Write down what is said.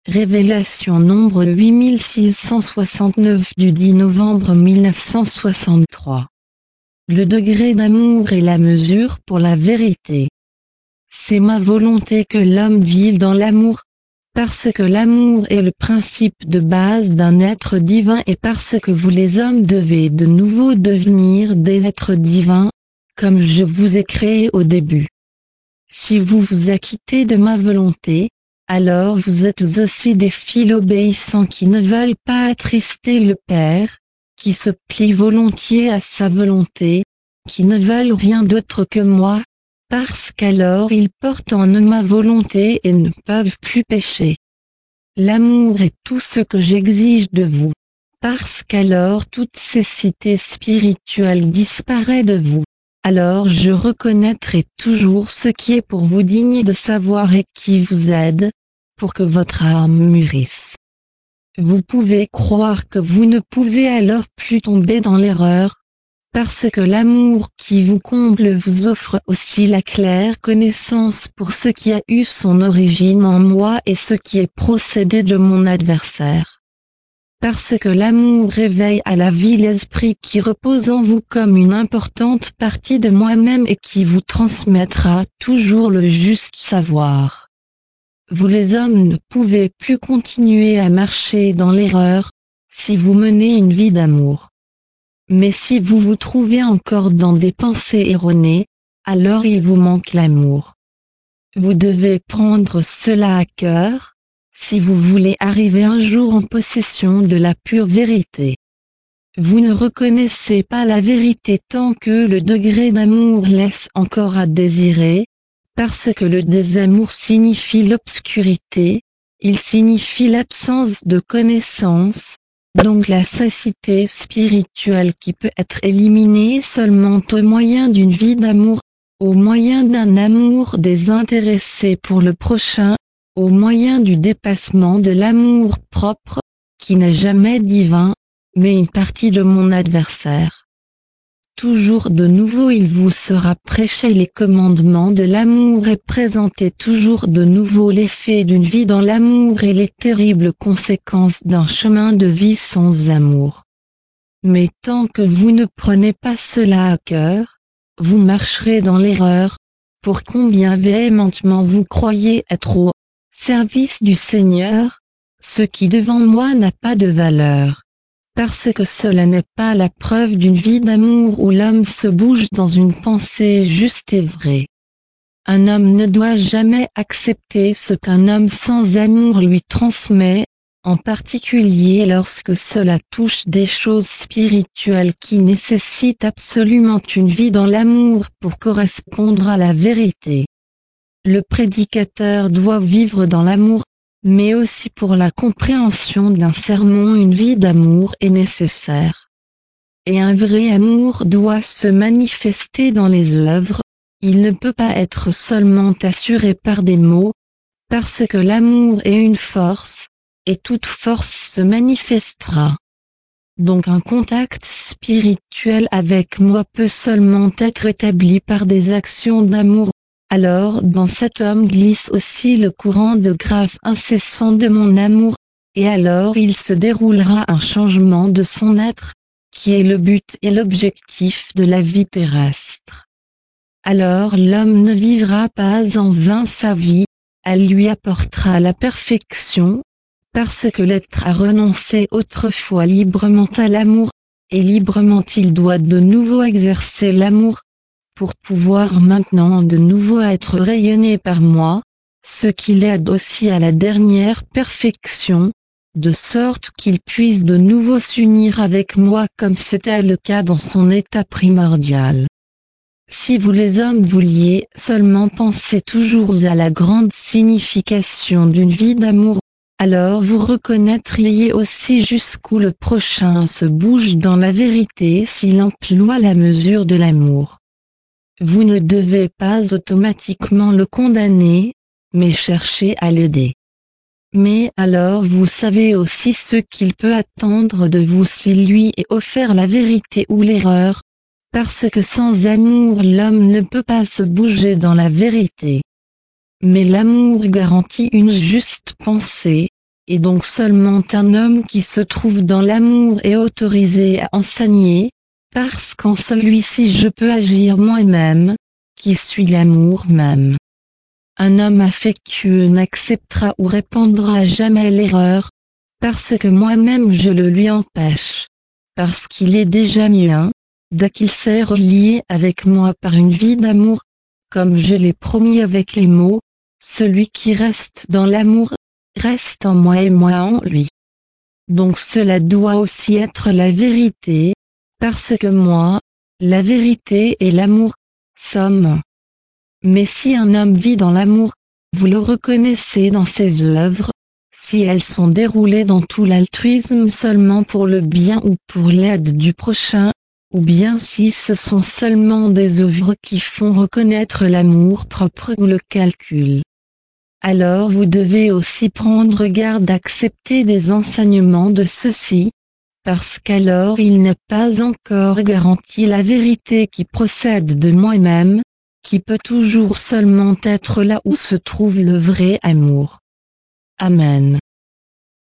Révélation nombre 8669 du 10 novembre 1963. Le degré d'amour est la mesure pour la vérité. C'est ma volonté que l'homme vive dans l'amour, parce que l'amour est le principe de base d'un être divin et parce que vous les hommes devez de nouveau devenir des êtres divins, comme je vous ai créé au début. Si vous vous acquittez de ma volonté, alors vous êtes aussi des fils obéissants qui ne veulent pas attrister le Père, qui se plient volontiers à sa volonté, qui ne veulent rien d'autre que moi, parce qu'alors ils portent en eux ma volonté et ne peuvent plus pécher. L'amour est tout ce que j'exige de vous, parce qu'alors toute cécité spirituelle disparaît de vous. Alors je reconnaîtrai toujours ce qui est pour vous digne de savoir et qui vous aide, pour que votre âme mûrisse. Vous pouvez croire que vous ne pouvez alors plus tomber dans l'erreur, parce que l'amour qui vous comble vous offre aussi la claire connaissance pour ce qui a eu son origine en moi et ce qui est procédé de mon adversaire. Parce que l'amour réveille à la vie l'esprit qui repose en vous comme une importante partie de moi-même et qui vous transmettra toujours le juste savoir. Vous les hommes ne pouvez plus continuer à marcher dans l'erreur, si vous menez une vie d'amour. Mais si vous vous trouvez encore dans des pensées erronées, alors il vous manque l'amour. Vous devez prendre cela à cœur, si vous voulez arriver un jour en possession de la pure vérité. Vous ne reconnaissez pas la vérité tant que le degré d'amour laisse encore à désirer, parce que le désamour signifie l'obscurité, il signifie l'absence de connaissance, donc la cécité spirituelle qui peut être éliminée seulement au moyen d'une vie d'amour, au moyen d'un amour désintéressé pour le prochain, au moyen du dépassement de l'amour propre, qui n'est jamais divin, mais une partie de mon adversaire. Toujours de nouveau il vous sera prêché les commandements de l'amour et présenté toujours de nouveau l'effet d'une vie dans l'amour et les terribles conséquences d'un chemin de vie sans amour. Mais tant que vous ne prenez pas cela à cœur, vous marcherez dans l'erreur, pour combien véhémentement vous croyez être au service du Seigneur, ce qui devant moi n'a pas de valeur. Parce que cela n'est pas la preuve d'une vie d'amour où l'homme se bouge dans une pensée juste et vraie. Un homme ne doit jamais accepter ce qu'un homme sans amour lui transmet, en particulier lorsque cela touche des choses spirituelles qui nécessitent absolument une vie dans l'amour pour correspondre à la vérité. Le prédicateur doit vivre dans l'amour, mais aussi pour la compréhension d'un sermon une vie d'amour est nécessaire. Et un vrai amour doit se manifester dans les œuvres, il ne peut pas être seulement assuré par des mots, parce que l'amour est une force, et toute force se manifestera. Donc un contact spirituel avec moi peut seulement être établi par des actions d'amour. Alors dans cet homme glisse aussi le courant de grâce incessant de mon amour, et alors il se déroulera un changement de son être, qui est le but et l'objectif de la vie terrestre. Alors l'homme ne vivra pas en vain sa vie, elle lui apportera la perfection, parce que l'être a renoncé autrefois librement à l'amour, et librement il doit de nouveau exercer l'amour, pour pouvoir maintenant de nouveau être rayonné par moi, ce qui l'aide aussi à la dernière perfection, de sorte qu'il puisse de nouveau s'unir avec moi comme c'était le cas dans son état primordial. Si vous les hommes vouliez seulement penser toujours à la grande signification d'une vie d'amour, alors vous reconnaîtriez aussi jusqu'où le prochain se bouge dans la vérité s'il emploie la mesure de l'amour. Vous ne devez pas automatiquement le condamner, mais chercher à l'aider. Mais alors vous savez aussi ce qu'il peut attendre de vous s'il lui est offert la vérité ou l'erreur, parce que sans amour l'homme ne peut pas se bouger dans la vérité. Mais l'amour garantit une juste pensée, et donc seulement un homme qui se trouve dans l'amour est autorisé à enseigner, parce qu'en celui-ci je peux agir moi-même, qui suis l'amour même. Un homme affectueux n'acceptera ou répandra jamais l'erreur, parce que moi-même je le lui empêche. Parce qu'il est déjà mien, dès qu'il s'est relié avec moi par une vie d'amour, comme je l'ai promis avec les mots, celui qui reste dans l'amour, reste en moi et moi en lui. Donc cela doit aussi être la vérité, parce que moi, la vérité et l'amour, sommes un. Mais si un homme vit dans l'amour, vous le reconnaissez dans ses œuvres, si elles sont déroulées dans tout l'altruisme seulement pour le bien ou pour l'aide du prochain, ou bien si ce sont seulement des œuvres qui font reconnaître l'amour propre ou le calcul. Alors vous devez aussi prendre garde d'accepter des enseignements de ceux-ci, parce qu'alors il n'est pas encore garanti la vérité qui procède de moi-même, qui peut toujours seulement être là où se trouve le vrai amour. Amen.